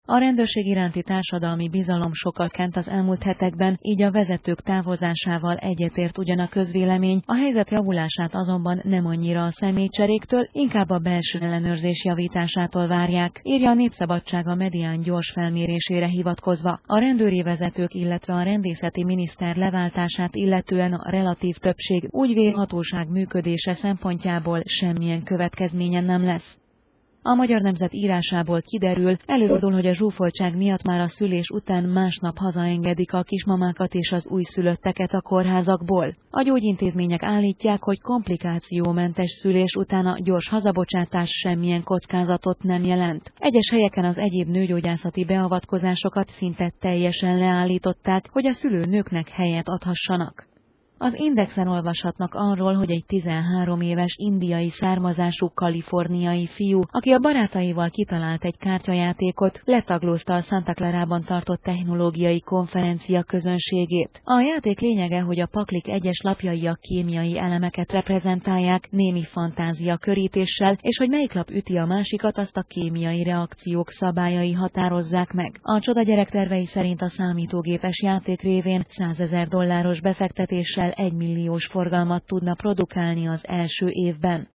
A rendőrség iránti társadalmi bizalom sokat kent az elmúlt hetekben, így a vezetők távozásával egyetért ugyan a közvélemény, a helyzet javulását azonban nem annyira a személycseréktől, inkább a belső ellenőrzés javításától várják, írja a Népszabadság a Medián gyors felmérésére hivatkozva. A rendőri vezetők, illetve a rendészeti miniszter leváltását illetően a relatív többség úgy véli, hatóság működése szempontjából semmilyen következménye nem lesz. A Magyar Nemzet írásából kiderül, előfordul, hogy a zsúfoltság miatt már a szülés után másnap hazaengedik a kismamákat és az újszülötteket a kórházakból. A gyógyintézmények állítják, hogy komplikációmentes szülés után a gyors hazabocsátás semmilyen kockázatot nem jelent. Egyes helyeken az egyéb nőgyógyászati beavatkozásokat szinte teljesen leállították, hogy a szülőnőknek helyet adhassanak. Az Indexen olvashatnak arról, hogy egy 13 éves indiai származású kaliforniai fiú, aki a barátaival kitalált egy kártyajátékot, letaglózta a Santa Clarában tartott technológiai konferencia közönségét. A játék lényege, hogy a paklik egyes lapjai a kémiai elemeket reprezentálják némi fantázia körítéssel, és hogy melyik lap üti a másikat, azt a kémiai reakciók szabályai határozzák meg. A csodagyerek tervei szerint a számítógépes játék révén $100,000 befektetéssel 1 milliós forgalmat tudna produkálni az első évben.